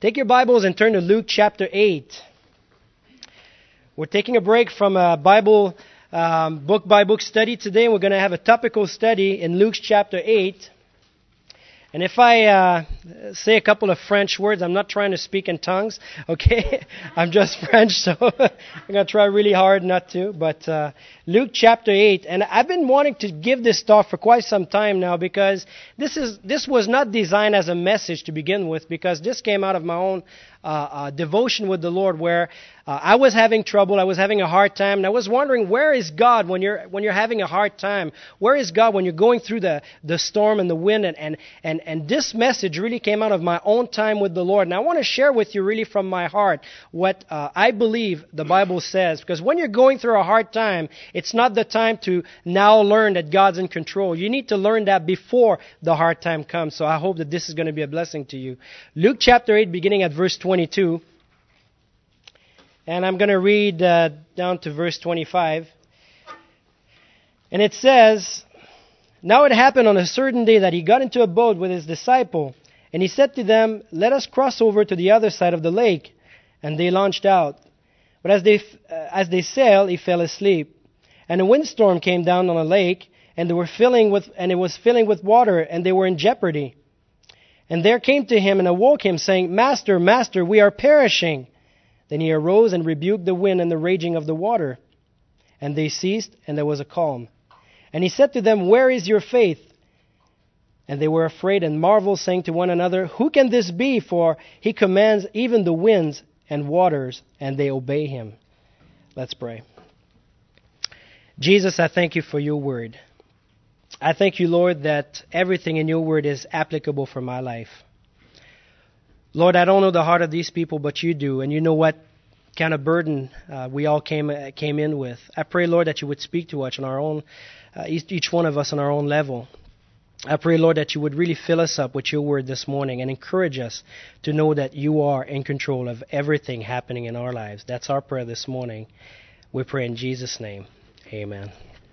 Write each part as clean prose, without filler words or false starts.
Take your Bibles and turn to Luke chapter 8. We're taking a break from a Bible book-by-book study today. We're going to have a topical study in Luke chapter 8. And if I say a couple of French words, I'm not trying to speak in tongues, okay? I'm just French, so I'm going to try really hard not to. But Luke chapter 8, and I've been wanting to give this talk for quite some time now because this was not designed as a message to begin with, because this came out of my own devotion with the Lord, where I was having trouble, I was having a hard time, and I was wondering, where is God when you're having a hard time? Where is God when you're going through the storm and the wind? And this message really came out of my own time with the Lord, and I want to share with you really from my heart what I believe the Bible says, because when you're going through a hard time, it's not the time to now learn that God's in control. You need to learn that before the hard time comes. So I hope that this is going to be a blessing to you. Luke chapter 8, beginning at verse 22. And I'm going to read down to verse 25. And it says, "Now it happened on a certain day that he got into a boat with his disciple. And he said to them, 'Let us cross over to the other side of the lake.' And they launched out. But as they sailed, he fell asleep. And a windstorm came down on the lake, and it was filling with water, and they were in jeopardy. And there came to him and awoke him, saying, 'Master, Master, we are perishing.' Then he arose and rebuked the wind and the raging of the water. And they ceased, and there was a calm. And he said to them, 'Where is your faith?' And they were afraid and marveled, saying to one another, 'Who can this be? For he commands even the winds and waters, and they obey him.'" Let's pray. Jesus, I thank you for your word. I thank you, Lord, that everything in your word is applicable for my life. Lord, I don't know the heart of these people, but you do, and you know what kind of burden we all came in with. I pray, Lord, that you would speak to us on our own, each one of us on our own level. I pray, Lord, that you would really fill us up with your word this morning and encourage us to know that you are in control of everything happening in our lives. That's our prayer this morning. We pray in Jesus' name. Amen.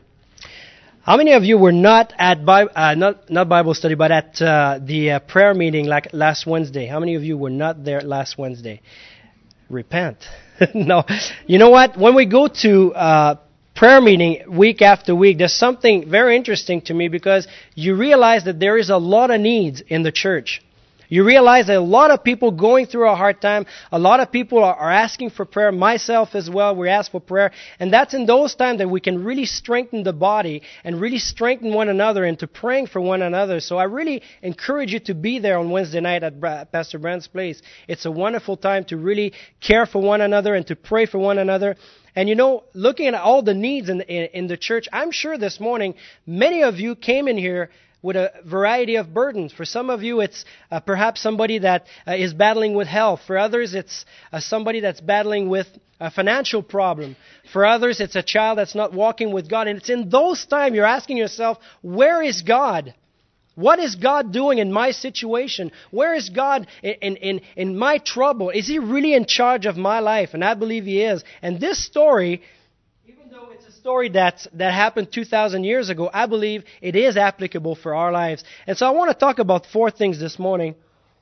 How many of you were not at not Bible study, but at the prayer meeting like last Wednesday? How many of you were not there last Wednesday? Repent. No. You know what? When we go to prayer meeting week after week, there's something very interesting to me, because you realize that there is a lot of needs in the church. You realize that a lot of people going through a hard time, a lot of people are asking for prayer, myself as well, we ask for prayer, and that's in those times that we can really strengthen the body and really strengthen one another into praying for one another. So I really encourage you to be there on Wednesday night at Pastor Brand's place. It's a wonderful time to really care for one another and to pray for one another. And you know, looking at all the needs in the church, I'm sure this morning many of you came in here with a variety of burdens. For some of you, it's perhaps somebody that is battling with health. For others, it's somebody that's battling with a financial problem. For others, it's a child that's not walking with God. And it's in those times you're asking yourself, where is God? What is God doing in my situation? Where is God in my trouble? Is He really in charge of my life? And I believe He is. And this story, even though it's a story that happened 2,000 years ago, I believe it is applicable for our lives. And so I want to talk about four things this morning.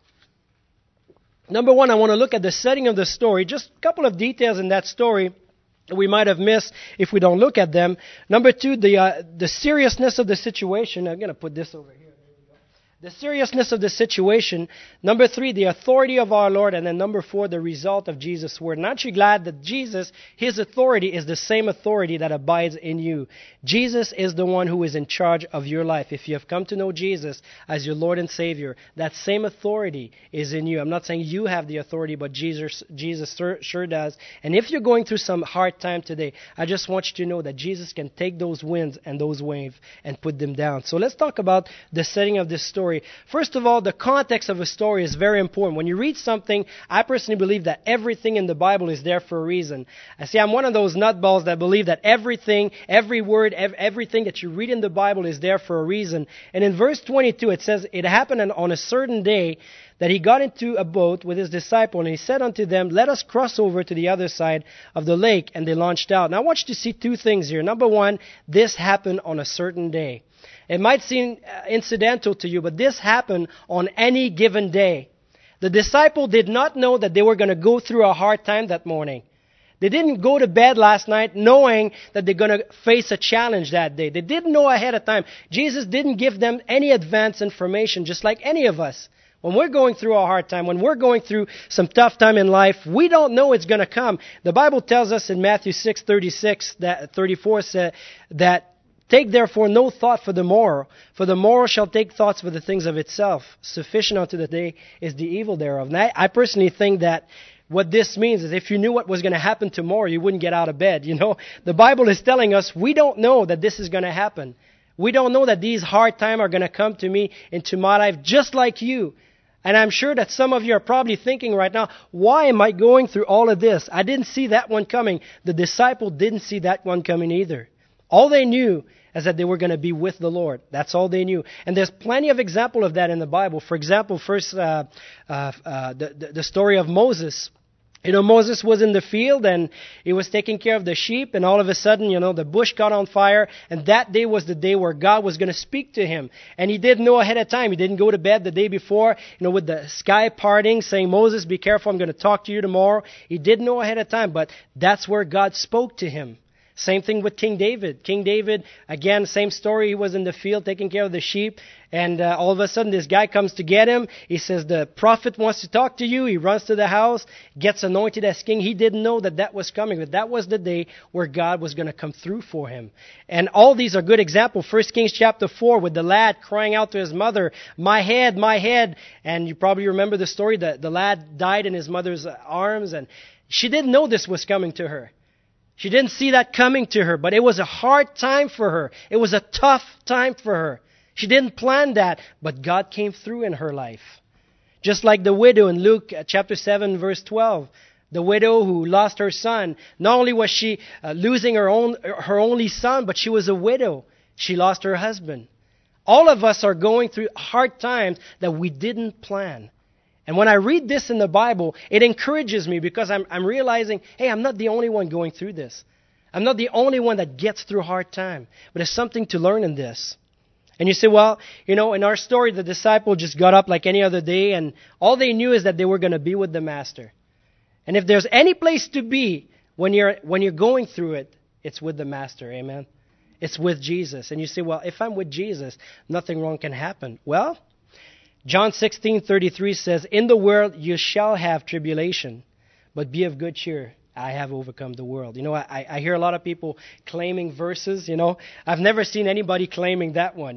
Number one, I want to look at the setting of the story. Just a couple of details in that story we might have missed if we don't look at them. Number two, the seriousness of the situation. I'm going to put this over here. The seriousness of the situation. Number three, the authority of our Lord. And then number four, the result of Jesus' word. And aren't you glad that Jesus, His authority is the same authority that abides in you? Jesus is the one who is in charge of your life. If you have come to know Jesus as your Lord and Savior, that same authority is in you. I'm not saying you have the authority, but Jesus sure does. And if you're going through some hard time today, I just want you to know that Jesus can take those winds and those waves and put them down. So let's talk about the setting of this story. First of all, the context of a story is very important. When you read something, I personally believe that everything in the Bible is there for a reason. I'm one of those nutballs that believe that everything, every word, everything that you read in the Bible is there for a reason. And in verse 22, it says, "It happened on a certain day that he got into a boat with his disciple, and he said unto them, 'Let us cross over to the other side of the lake.' And they launched out." Now I want you to see two things here. Number one, this happened on a certain day. It might seem incidental to you, but this happened on any given day. The disciple did not know that they were going to go through a hard time that morning. They didn't go to bed last night knowing that they're going to face a challenge that day. They didn't know ahead of time. Jesus didn't give them any advance information, just like any of us. When we're going through a hard time, when we're going through some tough time in life, we don't know it's going to come. The Bible tells us in Matthew 6:34 says that, "Take therefore no thought for the morrow shall take thoughts for the things of itself. Sufficient unto the day is the evil thereof." And I personally think that what this means is if you knew what was going to happen tomorrow, you wouldn't get out of bed. The Bible is telling us we don't know that this is going to happen. We don't know that these hard times are going to come to me, into my life, just like you. And I'm sure that some of you are probably thinking right now, why am I going through all of this? I didn't see that one coming. The disciple didn't see that one coming either. All they knew is that they were going to be with the Lord. That's all they knew. And there's plenty of example of that in the Bible. For example, first, the story of Moses. Moses was in the field and he was taking care of the sheep, and all of a sudden, the bush caught on fire, and that day was the day where God was going to speak to him. And he didn't know ahead of time. He didn't go to bed the day before, with the sky parting, saying, "Moses, be careful, I'm going to talk to you tomorrow." He didn't know ahead of time, but that's where God spoke to him. Same thing with King David. King David, again, same story. He was in the field taking care of the sheep. And all of a sudden, this guy comes to get him. He says, "The prophet wants to talk to you." He runs to the house, gets anointed as king. He didn't know that was coming. But that was the day where God was going to come through for him. And all these are good examples. 1 Kings chapter 4 with the lad crying out to his mother, my head. And you probably remember the story. The lad died in his mother's arms. And she didn't know this was coming to her. She didn't see that coming to her, but it was a hard time for her. It was a tough time for her. She didn't plan that, but God came through in her life. Just like the widow in Luke chapter 7, verse 12. The widow who lost her son. Not only was she losing her only son, but she was a widow. She lost her husband. All of us are going through hard times that we didn't plan. And when I read this in the Bible, it encourages me because I'm realizing, hey, I'm not the only one going through this. I'm not the only one that gets through hard time. But there's something to learn in this. And you say, well, in our story, the disciple just got up like any other day, and all they knew is that they were going to be with the Master. And if there's any place to be when you're going through it, it's with the Master. Amen. It's with Jesus. And you say, well, if I'm with Jesus, nothing wrong can happen. Well, John 16:33 says, "In the world you shall have tribulation, but be of good cheer. I have overcome the world." I hear a lot of people claiming verses, I've never seen anybody claiming that one,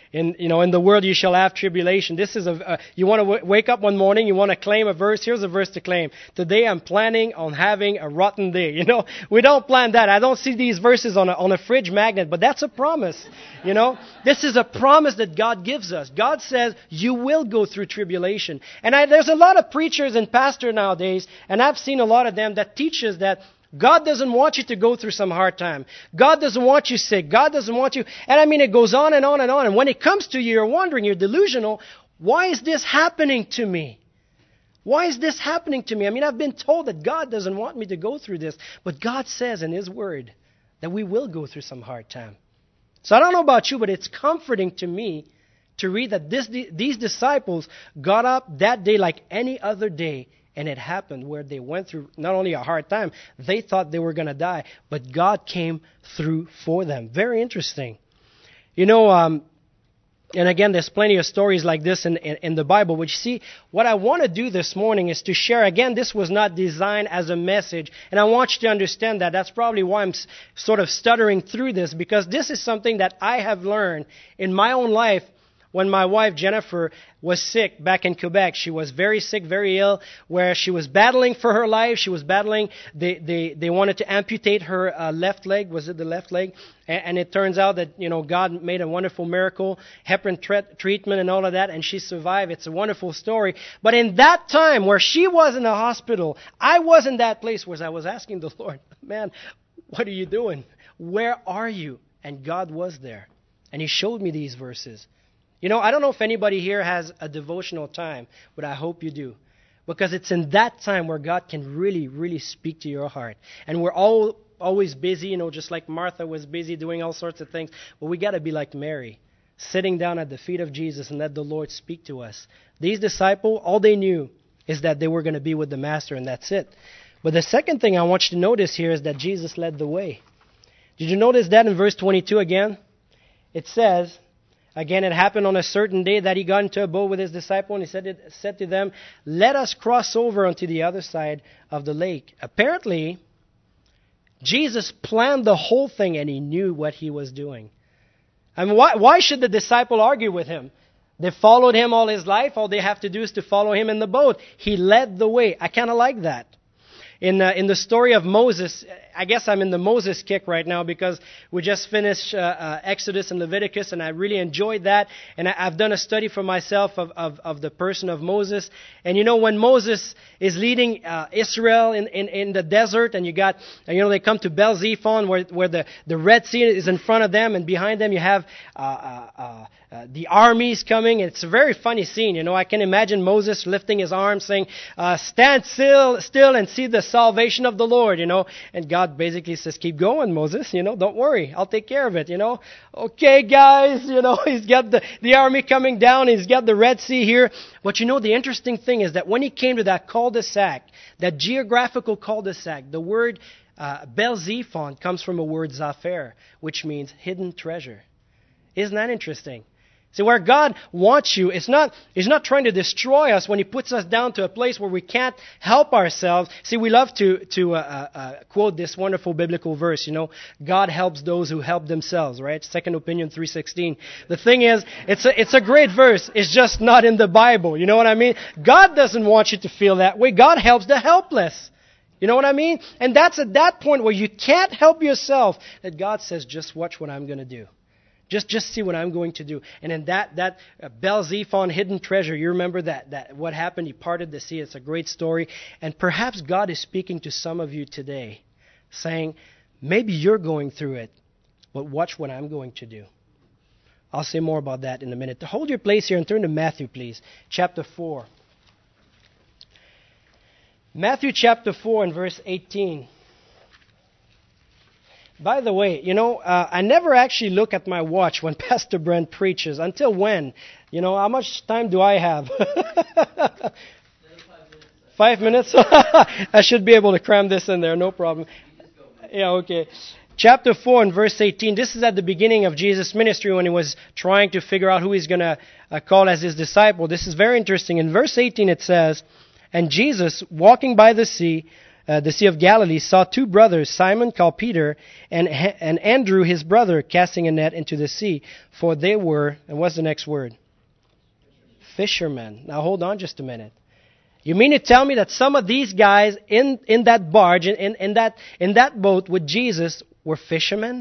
In the world you shall have tribulation. This is you want to wake up one morning, you want to claim a verse, here's a verse to claim. Today I'm planning on having a rotten day. We don't plan that. I don't see these verses on a fridge magnet, but that's a promise, This is a promise that God gives us. God says you will go through tribulation. And there's a lot of preachers and pastors nowadays, and I've seen a lot of them that teaches that God doesn't want you to go through some hard time. God doesn't want you sick. God doesn't want you. And it goes on and on and on. And when it comes to you, you're wondering, you're delusional. Why is this happening to me? Why is this happening to me? I've been told that God doesn't want me to go through this. But God says in His Word that we will go through some hard time. So I don't know about you, but it's comforting to me to read that these disciples got up that day like any other day. And it happened where they went through not only a hard time, they thought they were going to die, but God came through for them. Very interesting. And again, there's plenty of stories like this in the Bible. But you see, what I want to do this morning is to share. Again, this was not designed as a message. And I want you to understand that. That's probably why I'm sort of stuttering through this, because this is something that I have learned in my own life. When my wife, Jennifer, was sick back in Quebec, she was very sick, very ill, where she was battling for her life. She was battling, they wanted to amputate her left leg. Was it the left leg? And it turns out that, God made a wonderful miracle, heparin treatment and all of that, and she survived. It's a wonderful story. But in that time where she was in the hospital, I was in that place where I was asking the Lord, man, what are you doing? Where are you? And God was there. And He showed me these verses. I don't know if anybody here has a devotional time, but I hope you do. Because it's in that time where God can really, really speak to your heart. And we're always busy, just like Martha was busy doing all sorts of things. But we got to be like Mary, sitting down at the feet of Jesus and let the Lord speak to us. These disciples, all they knew is that they were going to be with the Master, and that's it. But the second thing I want you to notice here is that Jesus led the way. Did you notice that in verse 22 again? It says, again, it happened on a certain day that he got into a boat with his disciple, and he said to them, "Let us cross over onto the other side of the lake." Apparently, Jesus planned the whole thing, and he knew what he was doing. I mean, why should the disciple argue with him? They followed him all his life. All they have to do is to follow him in the boat. He led the way. I kind of like that. In the story of Moses, I guess I'm in the Moses kick right now because we just finished Exodus and Leviticus, and I really enjoyed that. And I've done a study for myself of the person of Moses. And you know, when Moses is leading Israel in the desert, and they come to Bel Zephon where the Red Sea is in front of them, and behind them you have the armies coming. It's a very funny scene. You know, I can imagine Moses lifting his arms saying, "Stand still and see the salvation of the Lord," you know. And God basically says, "Keep going, Moses, you know, don't worry, I'll take care of it, you know. Okay, guys, you know," he's got the army coming down, he's got the Red Sea here. But you know, the interesting thing is that when he came to that cul-de-sac, that geographical cul-de-sac, the word Bel Zephon comes from a word Zapher, which means hidden treasure. Isn't that interesting? See, where God wants you, He's not trying to destroy us when He puts us down to a place where we can't help ourselves. See, we love to quote this wonderful biblical verse, you know, God helps those who help themselves, right? 2 Opinion 3:16. The thing is, it's a great verse. It's just not in the Bible. You know what I mean? God doesn't want you to feel that way. God helps the helpless. You know what I mean? And that's at that point where you can't help yourself that God says, "Just watch what I'm going to do. Just see what I'm going to do." And in that Bel Zephon hidden treasure, you remember that what happened? He parted the sea. It's a great story. And perhaps God is speaking to some of you today, saying, maybe you're going through it, but watch what I'm going to do. I'll say more about that in a minute. Hold your place here and turn to Matthew, please. Chapter 4. Matthew chapter 4 and verse 18. By the way, you know, I never actually look at my watch when Pastor Brent preaches. Until when? You know, how much time do I have? 5 minutes? I should be able to cram this in there, no problem. Yeah, okay. Chapter 4 and verse 18. This is at the beginning of Jesus' ministry when he was trying to figure out who he's going to call as his disciple. This is very interesting. In verse 18 it says, "And Jesus, walking by the Sea of Galilee, saw two brothers, Simon called Peter, and Andrew his brother, casting a net into the sea, for they were," and what's the next word? Fishermen. Now hold on just a minute. You mean to tell me that some of these guys in that barge, in that boat with Jesus, were fishermen?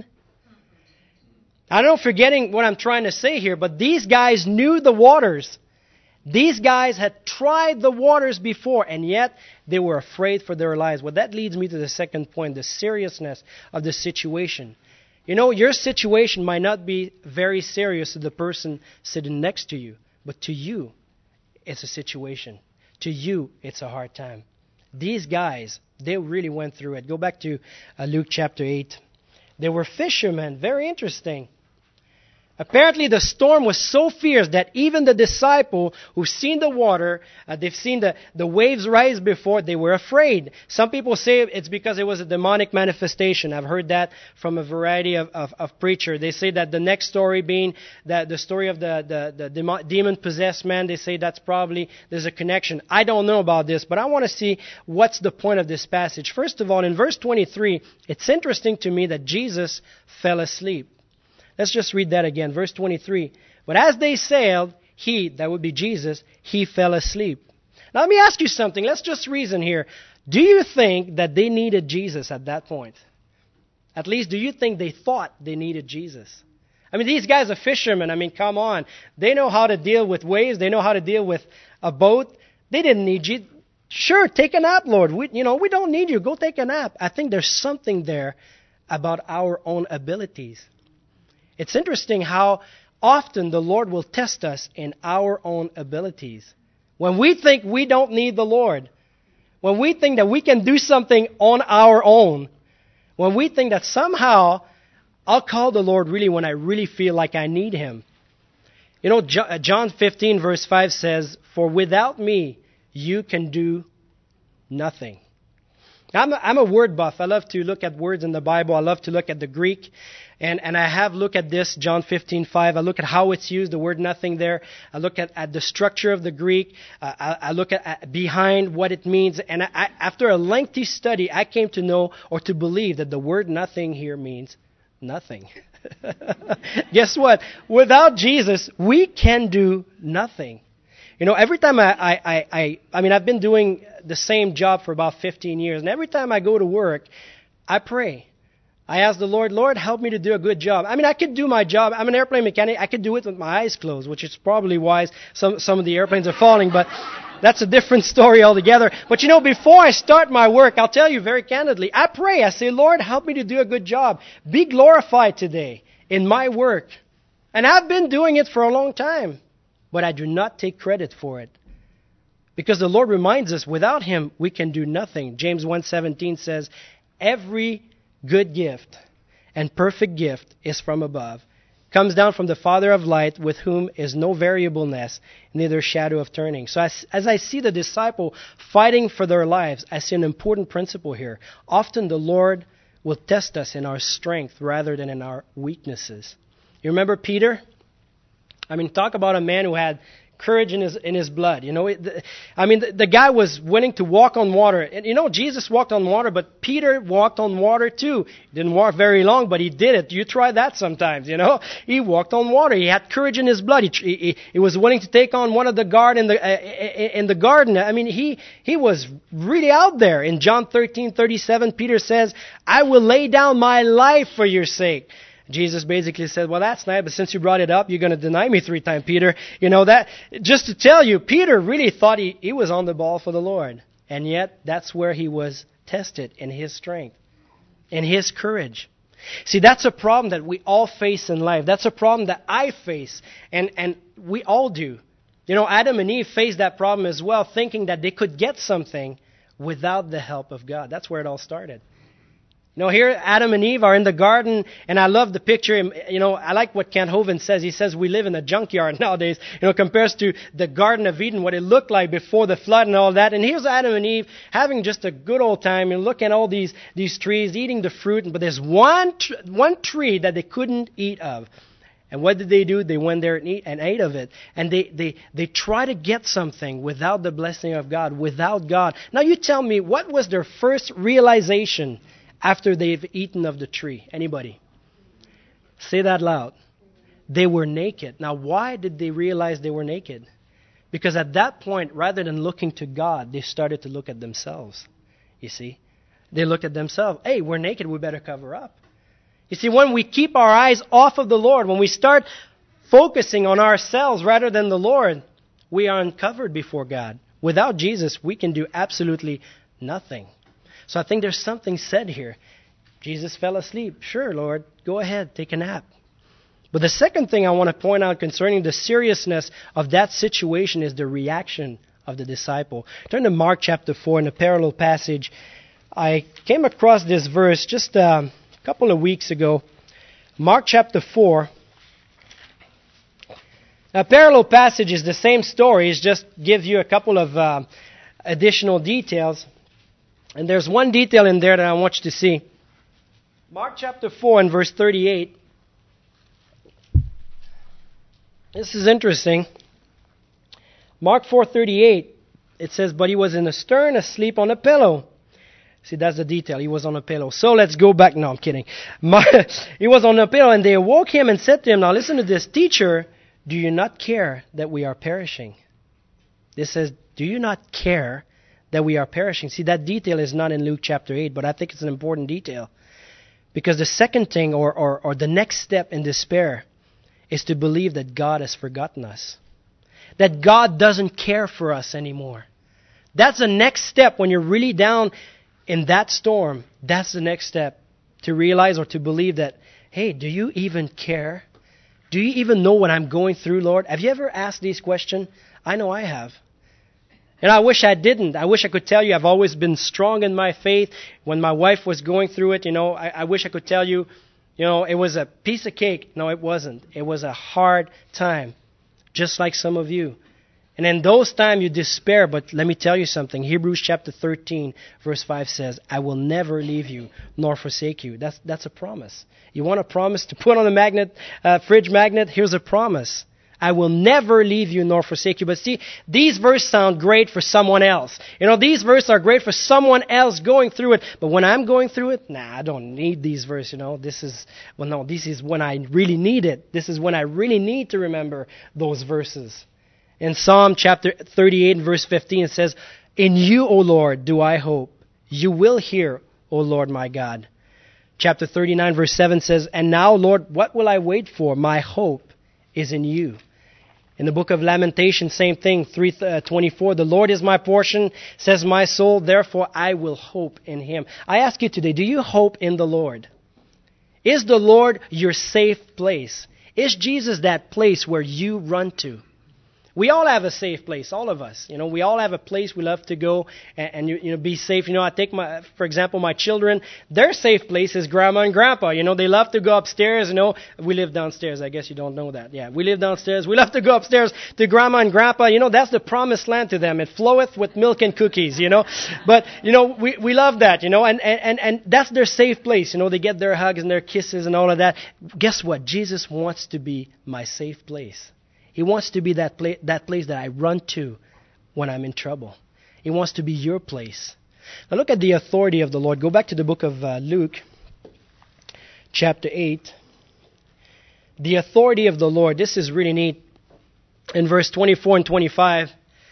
I don't know if you're getting what I'm trying to say here, but these guys knew the waters. These guys had tried the waters before, and yet they were afraid for their lives. Well, that leads me to the second point, the seriousness of the situation. You know, your situation might not be very serious to the person sitting next to you, but to you, it's a situation. To you, it's a hard time. These guys, they really went through it. Go back to Luke chapter 8. They were fishermen. Very interesting. Apparently the storm was so fierce that even the disciple who've seen the water, they've seen the waves rise before, they were afraid. Some people say it's because it was a demonic manifestation. I've heard that from a variety of preachers. They say that the next story being the story of the demon-possessed man, they say that's probably, there's a connection. I don't know about this, but I want to see what's the point of this passage. First of all, in verse 23, it's interesting to me that Jesus fell asleep. Let's just read that again. Verse 23. "But as they sailed, he," that would be Jesus, "he fell asleep." Now let me ask you something. Let's just reason here. Do you think that they needed Jesus at that point? At least, do you think they thought they needed Jesus? I mean, these guys are fishermen. I mean, come on. They know how to deal with waves. They know how to deal with a boat. They didn't need you. Sure, take a nap, Lord. We don't need you. Go take a nap. I think there's something there about our own abilities. It's interesting how often the Lord will test us in our own abilities. When we think we don't need the Lord, when we think that we can do something on our own, when we think that somehow I'll call the Lord really when I really feel like I need Him. You know, John 15 verse 5 says, "For without me, you can do nothing. I'm a word buff. I love to look at words in the Bible. I love to look at the Greek. And I have looked at this, John 15:5. I look at how it's used, the word nothing there. I look at the structure of the Greek. I look at behind what it means. And after a lengthy study, I came to know or to believe that the word nothing here means nothing. Guess what? Without Jesus, we can do nothing. You know, every time I mean, I've been doing the same job for about 15 years. And every time I go to work, I pray. I ask the Lord, Lord, help me to do a good job. I mean, I could do my job. I'm an airplane mechanic. I could do it with my eyes closed, which is probably why some of the airplanes are falling. But that's a different story altogether. But you know, before I start my work, I'll tell you very candidly, I pray. I say, Lord, help me to do a good job. Be glorified today in my work. And I've been doing it for a long time. But I do not take credit for it. Because the Lord reminds us, without Him, we can do nothing. James 1:17 says, every good gift and perfect gift is from above, comes down from the Father of light, with whom is no variableness, neither shadow of turning. So as I see the disciple fighting for their lives, I see an important principle here. Often the Lord will test us in our strength rather than in our weaknesses. You remember Peter? I mean, talk about a man who had courage in his blood. You know, the guy was willing to walk on water. And you know, Jesus walked on water, but Peter walked on water too. He didn't walk very long, but he did it. You try that sometimes, you know. He walked on water. He had courage in his blood. He was willing to take on one of the guard in the garden. I mean, he was really out there. In John 13:37, Peter says, I will lay down my life for your sake. Jesus basically said, well, that's nice, but since you brought it up, you're going to deny me 3 times, Peter. You know, that, just to tell you, Peter really thought he was on the ball for the Lord. And yet, that's where he was tested in his strength, in his courage. See, that's a problem that we all face in life. That's a problem that I face, and we all do. You know, Adam and Eve faced that problem as well, thinking that they could get something without the help of God. That's where it all started. You know, here Adam and Eve are in the garden, and I love the picture. You know, I like what Kent Hovind says. He says we live in a junkyard nowadays, you know, compared to the Garden of Eden, what it looked like before the flood and all that. And here's Adam and Eve having just a good old time and looking at all these trees, eating the fruit. But there's one tree that they couldn't eat of. And what did they do? They went there and ate of it. And they try to get something without the blessing of God, without God. Now you tell me, what was their first realization after they've eaten of the tree? Anybody? Say that loud. They were naked. Now, why did they realize they were naked? Because at that point, rather than looking to God, they started to look at themselves. You see? They looked at themselves. Hey, we're naked, we better cover up. You see, when we keep our eyes off of the Lord, when we start focusing on ourselves rather than the Lord, we are uncovered before God. Without Jesus, we can do absolutely nothing. So I think there's something said here. Jesus fell asleep. Sure, Lord, go ahead, take a nap. But the second thing I want to point out concerning the seriousness of that situation is the reaction of the disciple. Turn to Mark chapter 4 in a parallel passage. I came across this verse just a couple of weeks ago. Mark chapter 4. A parallel passage is the same story. It just gives you a couple of additional details. And there's one detail in there that I want you to see. Mark chapter 4 and verse 38. This is interesting. Mark 4:38, it says, but he was in the stern, asleep on a pillow. See, that's the detail. He was on a pillow. So let's go back. No, I'm kidding. He was on a pillow, and they awoke him and said to him, now listen to this, teacher, do you not care that we are perishing? This says, do you not care that we are perishing? See, that detail is not in Luke chapter 8, but I think it's an important detail. Because the second thing, or the next step in despair, is to believe that God has forgotten us. That God doesn't care for us anymore. That's the next step when you're really down in that storm. That's the next step. To realize or to believe that, hey, do you even care? Do you even know what I'm going through, Lord? Have you ever asked these questions? I know I have. And I wish I didn't. I wish I could tell you I've always been strong in my faith. When my wife was going through it, I wish I could tell you, it was a piece of cake. No, it wasn't. It was a hard time, just like some of you. And in those times you despair, but let me tell you something. Hebrews chapter 13, verse 5 says, I will never leave you nor forsake you. That's a promise. You want a promise to put on a magnet, fridge magnet? Here's a promise. I will never leave you nor forsake you. But see, these verses sound great for someone else. These verses are great for someone else going through it. But when I'm going through it, I don't need these verses, This is when I really need it. This is when I really need to remember those verses. In Psalm chapter 38 and verse 15, it says, In you, O Lord, do I hope. You will hear, O Lord my God. Chapter 39 verse 7 says, And now, Lord, what will I wait for? My hope is in you. In the book of Lamentation, same thing, 3:24, the Lord is my portion, says my soul, therefore I will hope in him. I ask you today, do you hope in the Lord? Is the Lord your safe place? Is Jesus that place where you run to? We all have a safe place, all of us. We all have a place we love to go and be safe. I take for example, my children, their safe place is Grandma and Grandpa. They love to go upstairs. We live downstairs. I guess you don't know that. Yeah, we live downstairs. We love to go upstairs to Grandma and Grandpa. That's the promised land to them. It floweth with milk and cookies, But, we love that, and that's their safe place. They get their hugs and their kisses and all of that. Guess what? Jesus wants to be my safe place. He wants to be that place that I run to when I'm in trouble. He wants to be your place. Now look at the authority of the Lord. Go back to the book of Luke, chapter 8. The authority of the Lord. This is really neat. In verse 24 and 25,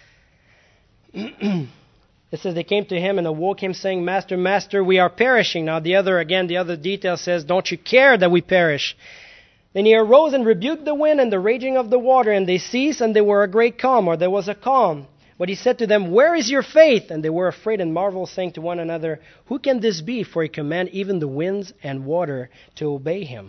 it says, They came to him and awoke him, saying, Master, Master, we are perishing. Now the other detail says, Don't you care that we perish? Then he arose and rebuked the wind and the raging of the water, and they ceased, and there were a great calm, or there was a calm. But he said to them, Where is your faith? And they were afraid and marveled, saying to one another, Who can this be? For he command even the winds and water to obey him.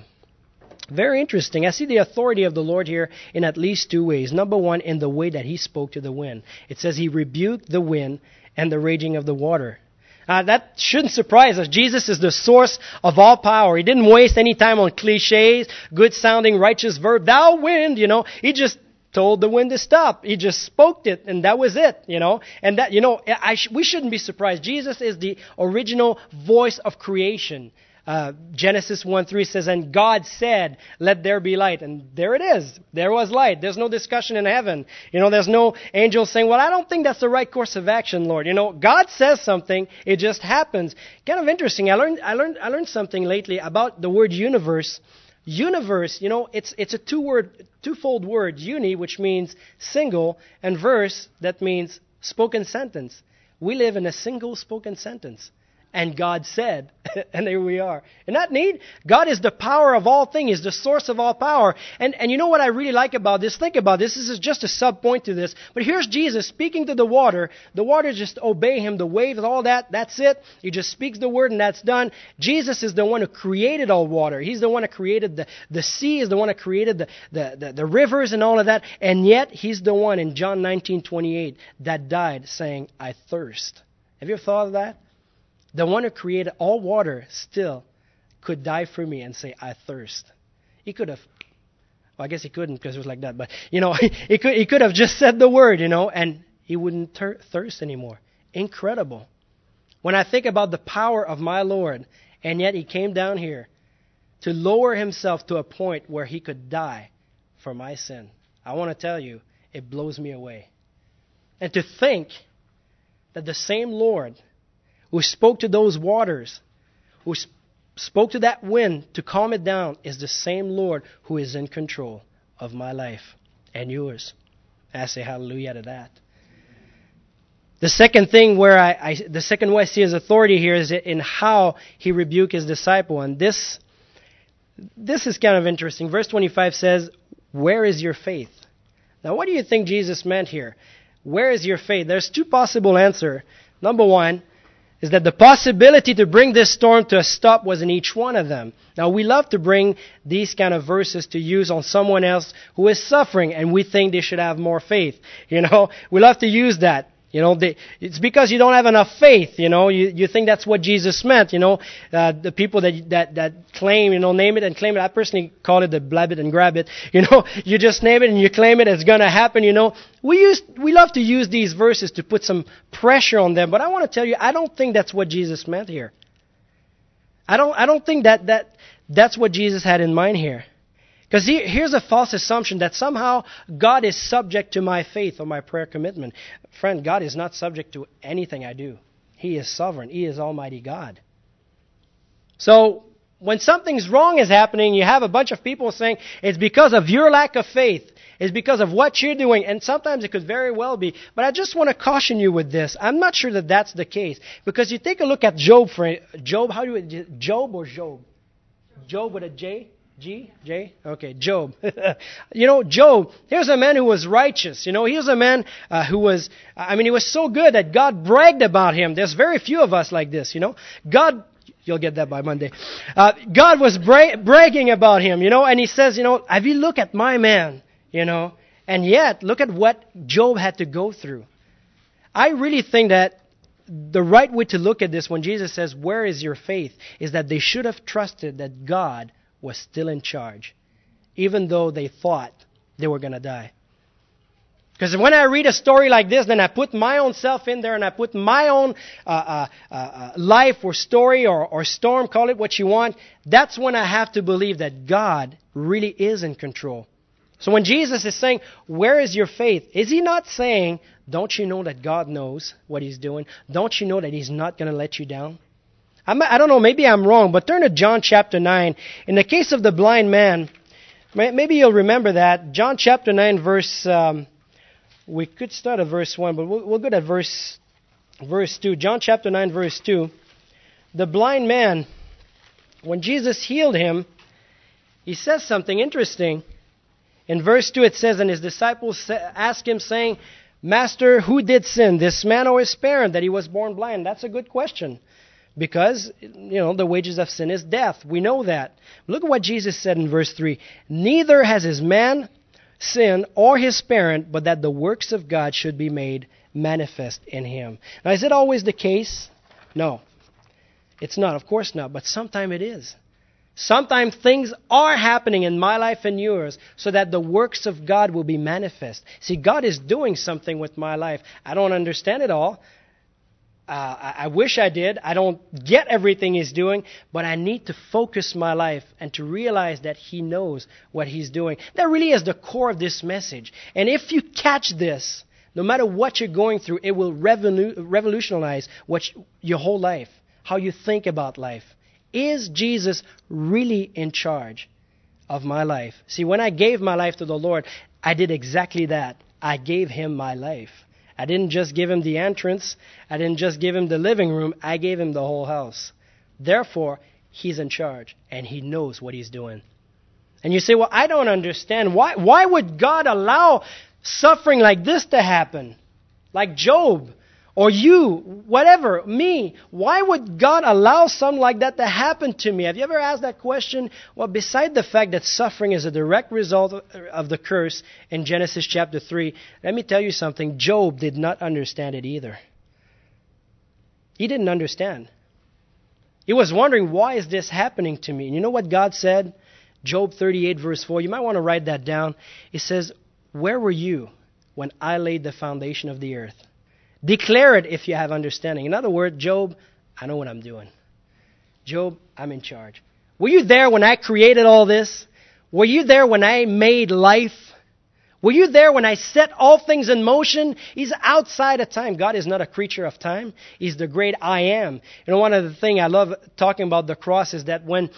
Very interesting. I see the authority of the Lord here in at least two ways. Number one, in the way that he spoke to the wind. It says he rebuked the wind and the raging of the water. That shouldn't surprise us. Jesus is the source of all power. He didn't waste any time on cliches, good-sounding righteous verb. Thou wind, He just told the wind to stop. He just spoke it, and that was it, And that, we shouldn't be surprised. Jesus is the original voice of creation. Genesis 1:3 says, And God said, Let there be light. And there it is. There was light. There's no discussion in heaven. There's no angel saying, Well, I don't think that's the right course of action, Lord. God says something. It just happens. Kind of interesting. I learned something lately about the word universe. Universe, it's a twofold word. Uni, which means single, and verse, that means spoken sentence. We live in a single spoken sentence. And God said, and here we are. Isn't that neat? God is the power of all things. He's the source of all power. And you know what I really like about this? Think about this. This is just a sub-point to this. But here's Jesus speaking to the water. The water just obey him. The waves, all that, that's it. He just speaks the word and that's done. Jesus is the one who created all water. He's the one who created the sea. He's the one who created the rivers and all of that. And yet, he's the one in John 19:28 that died saying, I thirst. Have you ever thought of that? The one who created all water still could die for me and say, I thirst. He could have, well, I guess he couldn't because it was like that, but, he could have just said the word, and he wouldn't thirst anymore. Incredible. When I think about the power of my Lord, and yet he came down here to lower himself to a point where he could die for my sin. I want to tell you, it blows me away. And to think that the same Lord who spoke to those waters, who spoke to that wind to calm it down, is the same Lord who is in control of my life and yours. I say hallelujah to that. The second thing the second way I see his authority here is in how he rebuked his disciple. And this is kind of interesting. Verse 25 says, Where is your faith? Now, what do you think Jesus meant here? Where is your faith? There's two possible answers. Number one is that the possibility to bring this storm to a stop was in each one of them. Now, we love to bring these kind of verses to use on someone else who is suffering, and we think they should have more faith. We love to use that. It's because you don't have enough faith. You think that's what Jesus meant. The people that claim, name it and claim it. I personally call it the blab it and grab it. You just name it and you claim it. It's going to happen. We love to use these verses to put some pressure on them. But I want to tell you, I don't think that's what Jesus meant here. I don't think that's what Jesus had in mind here. Because here's a false assumption that somehow God is subject to my faith or my prayer commitment. Friend, God is not subject to anything I do. He is sovereign. He is Almighty God. So when something's wrong is happening, you have a bunch of people saying it's because of your lack of faith. It's because of what you're doing. And sometimes it could very well be. But I just want to caution you with this. I'm not sure that that's the case. Because you take a look at Job. Job, how do you... Job or Job? Job with a J? J? Okay, Job. Job, here's a man who was righteous. He was a man who was, he was so good that God bragged about him. There's very few of us like this, God, you'll get that by Monday. God was bragging about him, and he says, have you looked at my man, and yet, look at what Job had to go through. I really think that the right way to look at this when Jesus says, where is your faith, is that they should have trusted that God was still in charge, even though they thought they were going to die. Because when I read a story like this, then I put my own self in there and I put my own life or story or storm, call it what you want. That's when I have to believe that God really is in control. So when Jesus is saying, where is your faith? Is he not saying, don't you know that God knows what he's doing? Don't you know that he's not going to let you down? I don't know, maybe I'm wrong, but turn to John chapter 9. In the case of the blind man, maybe you'll remember that. John chapter 9 verse, we could start at verse 1, but we'll go to verse 2. John chapter 9 verse 2. The blind man, when Jesus healed him, he says something interesting. In verse 2 it says, and his disciples asked him saying, Master, who did sin, this man or his parent, that he was born blind? That's a good question. Because, the wages of sin is death. We know that. Look at what Jesus said in verse 3. Neither has his man sinned or his parent, but that the works of God should be made manifest in him. Now, is it always the case? No. It's not. Of course not. But sometimes it is. Sometimes things are happening in my life and yours so that the works of God will be manifest. See, God is doing something with my life. I don't understand it all. I wish I did. I don't get everything he's doing, but I need to focus my life and to realize that he knows what he's doing. That really is the core of this message. And if you catch this, no matter what you're going through, it will revolutionize your whole life, how you think about life. Is Jesus really in charge of my life? See, when I gave my life to the Lord, I did exactly that. I gave him my life. I didn't just give him the entrance. I didn't just give him the living room. I gave him the whole house. Therefore, he's in charge, and he knows what he's doing. And you say, well, I don't understand. Why would God allow suffering like this to happen? Like Job, or you, whatever, me. Why would God allow something like that to happen to me? Have you ever asked that question? Well, beside the fact that suffering is a direct result of the curse in Genesis chapter 3, let me tell you something. Job did not understand it either. He didn't understand. He was wondering, why is this happening to me? And you know what God said? Job 38 verse 4. You might want to write that down. It says, where were you when I laid the foundation of the earth? Declare it if you have understanding. In other words, Job, I know what I'm doing. Job, I'm in charge. Were you there when I created all this? Were you there when I made life? Were you there when I set all things in motion? He's outside of time. God is not a creature of time. He's the great I am. One of the things I love talking about the cross is that when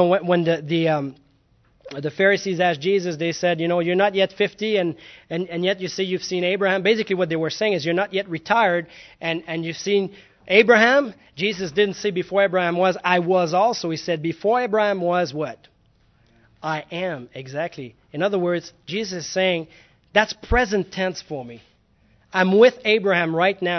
the Pharisees asked Jesus, they said, you're not yet 50 and yet you say you've seen Abraham. Basically what they were saying is you're not yet retired and you've seen Abraham. Jesus didn't say before Abraham was, I was also. He said before Abraham was what? I am, exactly. In other words, Jesus is saying, that's present tense for me. I'm with Abraham right now.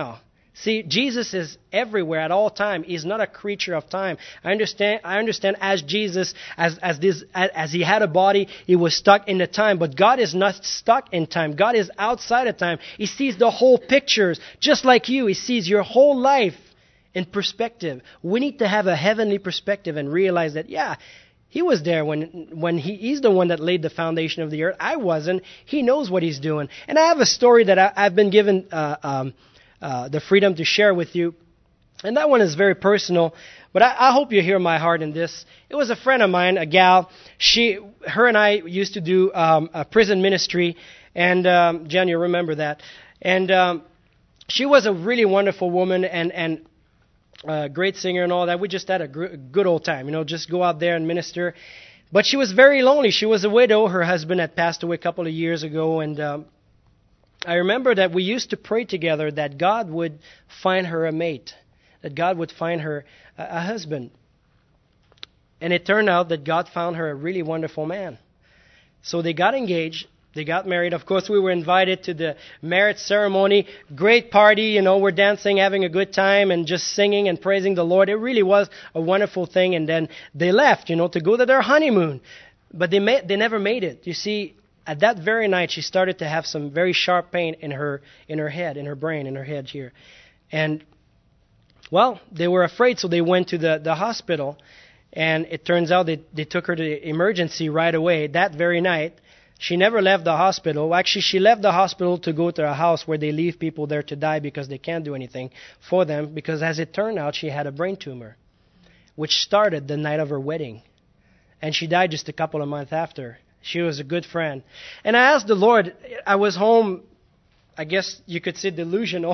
See, Jesus is everywhere at all time. He's not a creature of time. I understand as Jesus, as he had a body, he was stuck in the time. But God is not stuck in time. God is outside of time. He sees the whole pictures, just like you. He sees your whole life in perspective. We need to have a heavenly perspective and realize that, yeah, he was there when he's the one that laid the foundation of the earth. I wasn't. He knows what he's doing. And I have a story that I've been given the freedom to share with you. And that one is very personal. But I hope you hear my heart in this. It was a friend of mine, a gal. Her and I used to do a prison ministry. And Jen, you remember that. And she was a really wonderful woman and great singer and all that. We just had a good old time, just go out there and minister. But she was very lonely. She was a widow. Her husband had passed away a couple of years ago. And I remember that we used to pray together that God would find her a mate, that God would find her a husband. And it turned out that God found her a really wonderful man. So they got engaged. They got married. Of course, we were invited to the marriage ceremony. Great party, We're dancing, having a good time, and just singing and praising the Lord. It really was a wonderful thing. And then they left, to go to their honeymoon. But they never made it. You see, at that very night, she started to have some very sharp pain in her head, in her brain, in her head here. And, well, they were afraid, so they went to the hospital. And it turns out they took her to emergency right away that very night. She never left the hospital. Actually, she left the hospital to go to a house where they leave people there to die because they can't do anything for them. Because as it turned out, she had a brain tumor, which started the night of her wedding. And she died just a couple of months after. She was a good friend. And I asked the Lord, I was home, I guess you could say delusional,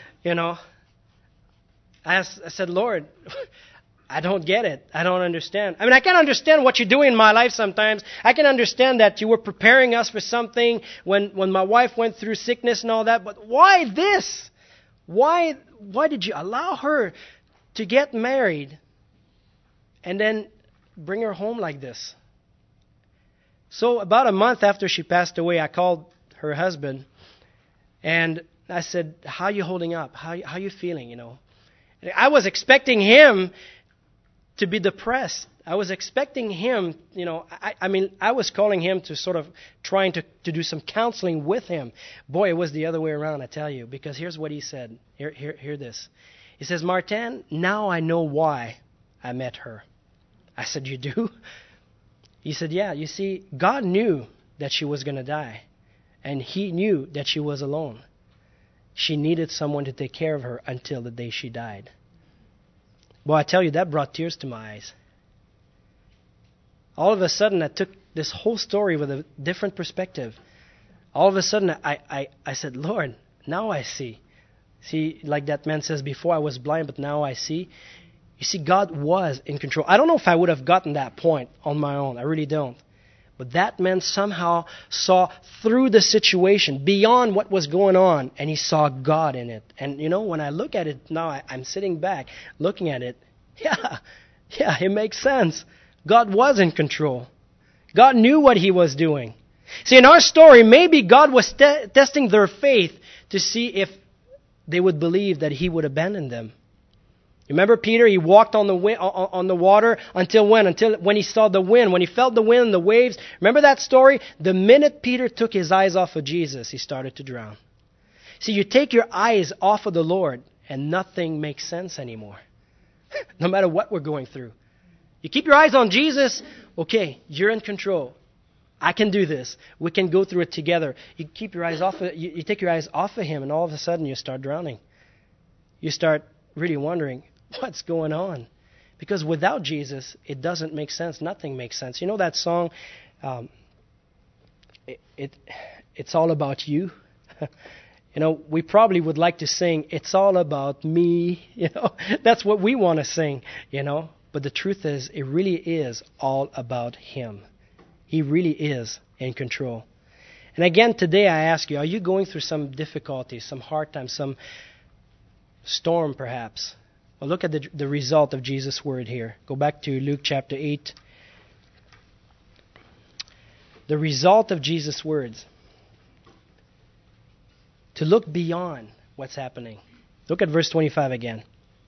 I said, Lord, I don't get it. I don't understand. I mean, I can understand what you're doing in my life sometimes. I can understand that you were preparing us for something when my wife went through sickness and all that. But why this? Why did you allow her to get married and then bring her home like this? So about a month after she passed away, I called her husband and I said, how are you holding up? How are you feeling, I was expecting him to be depressed. I was expecting him, I was calling him to sort of trying to do some counseling with him. Boy, it was the other way around, I tell you, because here's what he said. Hear this. He says, Martin, now I know why I met her. I said, you do? He said, yeah, you see, God knew that she was going to die, and he knew that she was alone. She needed someone to take care of her until the day she died. Well, I tell you, that brought tears to my eyes. All of a sudden, I took this whole story with a different perspective. All of a sudden, I said, Lord, now I see. See, like that man says, before I was blind, but now I see. You see, God was in control. I don't know if I would have gotten that point on my own. I really don't. But that man somehow saw through the situation, beyond what was going on, and he saw God in it. And, when I look at it now, I'm sitting back looking at it. Yeah, it makes sense. God was in control. God knew what he was doing. See, in our story, maybe God was testing their faith to see if they would believe that he would abandon them. Remember Peter? He walked on the water until when? Until when he saw the wind. When he felt the wind and the waves. Remember that story? The minute Peter took his eyes off of Jesus, he started to drown. See, you take your eyes off of the Lord and nothing makes sense anymore. No matter what we're going through. You keep your eyes on Jesus, okay, you're in control. I can do this. We can go through it together. You keep your eyes off of, you take your eyes off of him, and all of a sudden you start drowning. You start really wondering, what's going on? Because without Jesus, it doesn't make sense. Nothing makes sense. You know that song, it's all about you? We probably would like to sing, it's all about me. That's what we want to sing, But the truth is, it really is all about him. He really is in control. And again, today I ask you, are you going through some difficulties, some hard times, some storm perhaps? Well, look at the result of Jesus' word here. Go back to Luke chapter 8. The result of Jesus' words. To look beyond what's happening. Look at verse 25 again.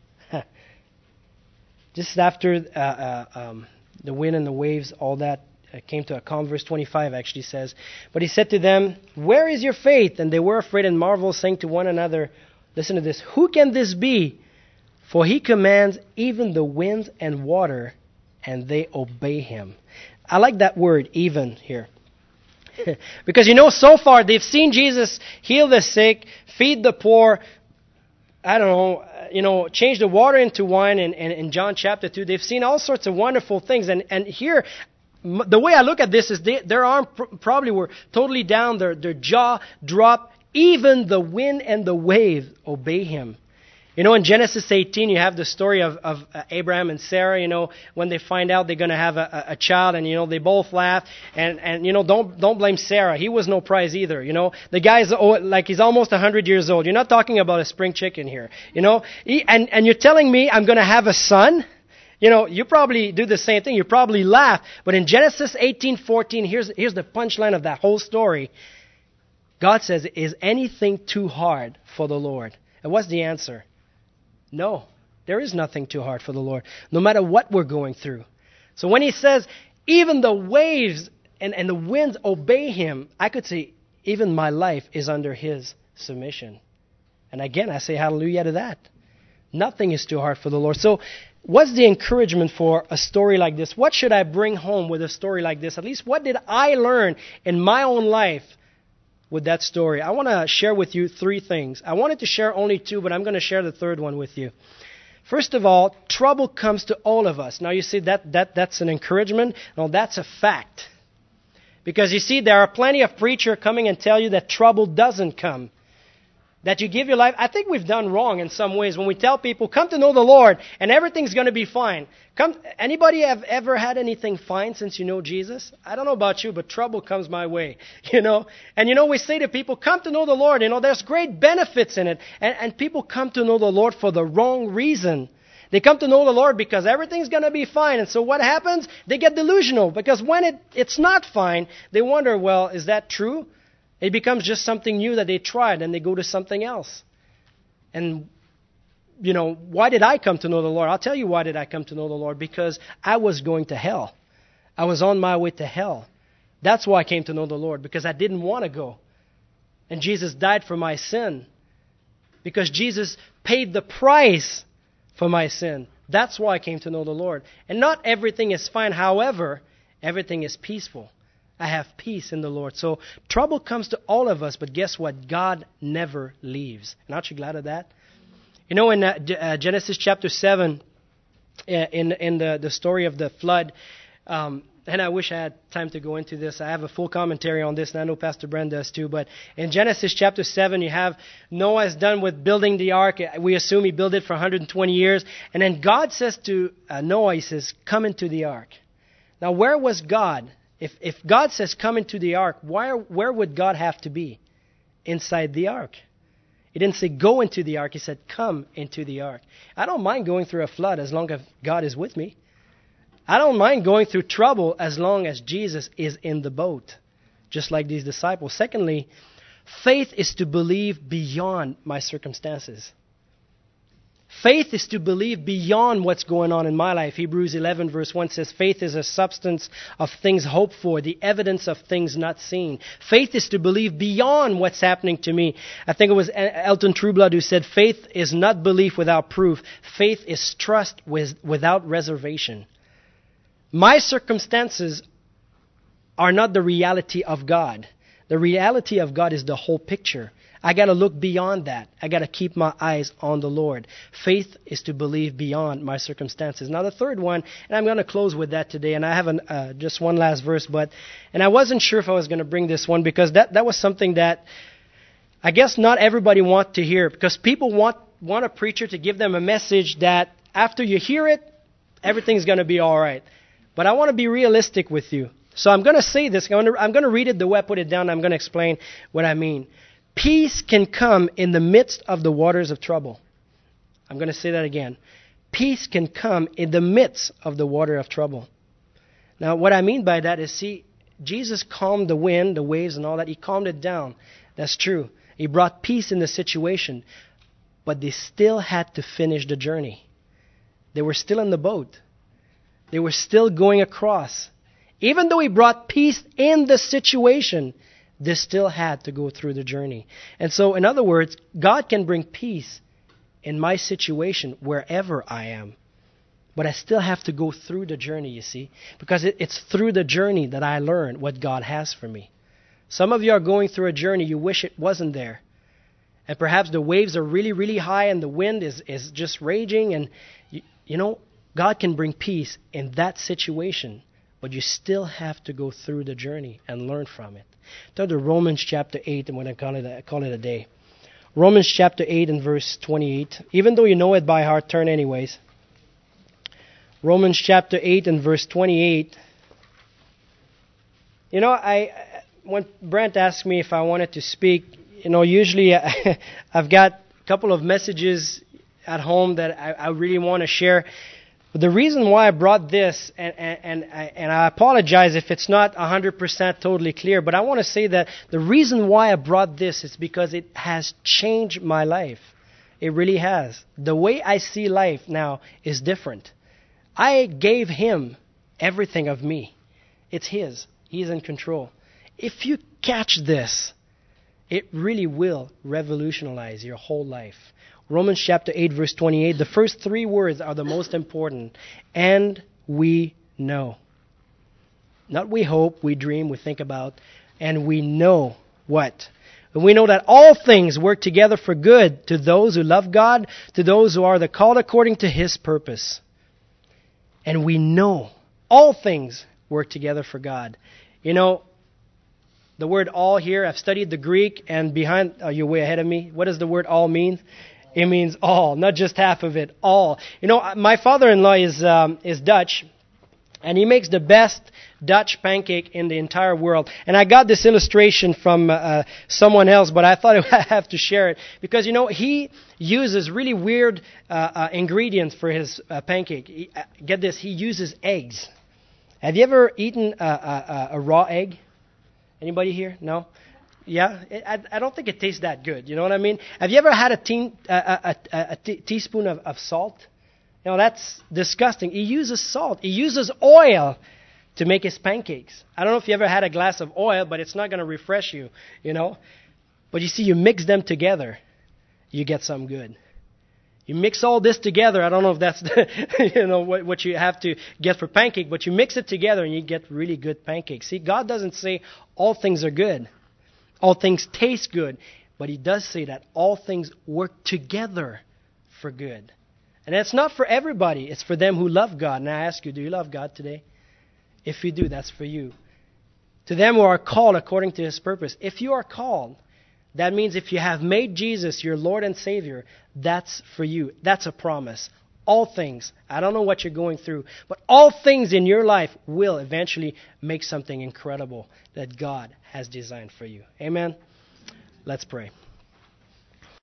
Just after the wind and the waves, all that came to a calm. Verse 25 actually says, "But he said to them, 'Where is your faith?' And they were afraid and marveled, saying to one another," listen to this, "Who can this be? For he commands even the winds and water, and they obey him." I like that word, even, here. Because so far they've seen Jesus heal the sick, feed the poor, change the water into wine in John chapter 2. They've seen all sorts of wonderful things. And here, the way I look at this is their arm probably were totally down, their jaw dropped. Even the wind and the wave obey him. In Genesis 18, you have the story of Abraham and Sarah, when they find out they're going to have a child, and, they both laugh. And don't blame Sarah. He was no prize either, The guy's like he's almost 100 years old. You're not talking about a spring chicken here, And you're telling me I'm going to have a son? You probably do the same thing. You probably laugh. But in Genesis 18:14, here's the punchline of that whole story. God says, "Is anything too hard for the Lord?" And what's the answer? No, there is nothing too hard for the Lord, no matter what we're going through. So when he says, even the waves and the winds obey him, I could say, even my life is under his submission. And again, I say hallelujah to that. Nothing is too hard for the Lord. So what's the encouragement for a story like this? What should I bring home with a story like this? At least what did I learn in my own life with that story? I want to share with you 3 things. I wanted to share only 2, but I'm going to share the third one with you. First of all, trouble comes to all of us. Now you see that's an encouragement. No, that's a fact. Because you see, there are plenty of preachers coming and tell you that trouble doesn't come. That you give your life. I think we've done wrong in some ways when we tell people, come to know the Lord and everything's going to be fine. Anybody have ever had anything fine since you know Jesus? I don't know about you, but trouble comes my way, And we say to people, come to know the Lord. There's great benefits in it. And people come to know the Lord for the wrong reason. They come to know the Lord because everything's going to be fine. And so what happens? They get delusional because when it's not fine, they wonder, well, is that true? It becomes just something new that they tried and they go to something else. And, why did I come to know the Lord? I'll tell you why did I come to know the Lord. Because I was going to hell. I was on my way to hell. That's why I came to know the Lord. Because I didn't want to go. And Jesus died for my sin. Because Jesus paid the price for my sin. That's why I came to know the Lord. And not everything is fine. However, everything is peaceful. I have peace in the Lord. So trouble comes to all of us, but guess what? God never leaves. And aren't you glad of that? In Genesis chapter 7, in the story of the flood, and I wish I had time to go into this. I have a full commentary on this, and I know Pastor Brent does too. But in Genesis chapter 7, you have Noah is done with building the ark. We assume he built it for 120 years. And then God says to Noah, he says, come into the ark. Now, where was God? If God says come into the ark, where would God have to be? Inside the ark. He didn't say go into the ark. He said come into the ark. I don't mind going through a flood as long as God is with me. I don't mind going through trouble as long as Jesus is in the boat, just like these disciples. Secondly, faith is to believe beyond my circumstances. Faith is to believe beyond what's going on in my life. Hebrews 11 verse 1 says, faith is a substance of things hoped for, the evidence of things not seen. Faith is to believe beyond what's happening to me. I think it was Elton Trueblood who said, faith is not belief without proof. Faith is trust without reservation. My circumstances are not the reality of God. The reality of God is the whole picture. I got to look beyond that. I got to keep my eyes on the Lord. Faith is to believe beyond my circumstances. Now the third one, and I'm going to close with that today, and I have just one last verse, and I wasn't sure if I was going to bring this one because that was something that I guess not everybody want to hear, because people want a preacher to give them a message that after you hear it, everything's going to be all right. But I want to be realistic with you. So I'm going to say this. I'm going to read it the way I put it down. I'm going to explain what I mean. Peace can come in the midst of the waters of trouble. I'm going to say that again. Peace can come in the midst of the water of trouble. Now, what I mean by that is, see, Jesus calmed the wind, the waves, and all that. He calmed it down. That's true. He brought peace in the situation. but they still had to finish the journey. They were still in the boat. They were still going across. Even though he brought peace in the situation, they still had to go through the journey. And so, in other words, God can bring peace in my situation wherever I am. But I still have to go through the journey, you see. Because it's through the journey that I learn what God has for me. Some of you are going through a journey you wish it wasn't there. And perhaps the waves are really, really high and the wind is just raging. And, you know, God can bring peace in that situation. But you still have to go through the journey and learn from it. Turn to Romans chapter 8, and I'm going to call it a day. Romans chapter 8 and verse 28. Even though you know it by heart, turn anyways. Romans chapter 8 and verse 28. You know, when Brent asked me if I wanted to speak, you know, usually I've got a couple of messages at home that I really want to share. But the reason why I brought this, and I apologize if it's not 100% totally clear, but I want to say that the reason why I brought this is because it has changed my life. It really has. The way I see life now is different. I gave him everything of me. It's his. He's in control. If you catch this, it really will revolutionize your whole life. Romans chapter 8, verse 28, the first three words are the most important. And we know. Not we hope, we dream, we think about. And we know what? And we know that all things work together for good to those who love God, to those who are the called according to His purpose. And we know all things work together for God. You know, the word all here, I've studied the Greek, and behind, you're way ahead of me. What does the word all mean? It means all, not just half of it, all. You know, my father-in-law is Dutch, and he makes the best Dutch pancake in the entire world. And I got this illustration from someone else, but I thought I have to share it. Because, you know, he uses really weird ingredients for his pancake. Get this, he uses eggs. Have you ever eaten a raw egg? Anybody here? No? Yeah? I don't think it tastes that good. You know what I mean? Have you ever had a teaspoon of salt? You know, that's disgusting. He uses salt. He uses oil to make his pancakes. I don't know if you ever had a glass of oil, but it's not going to refresh you, you know. But you see, you mix them together, you get something good. You mix all this together. I don't know if that's what you have to get for pancake, but you mix it together and you get really good pancakes. See, God doesn't say all things are good. All things taste good. But He does say that all things work together for good. And it's not for everybody. It's for them who love God. And I ask you, do you love God today? If you do, that's for you. To them who are called according to His purpose. If you are called, that means if you have made Jesus your Lord and Savior, that's for you. That's a promise. All things, I don't know what you're going through, but all things in your life will eventually make something incredible that God has designed for you. Amen? Let's pray.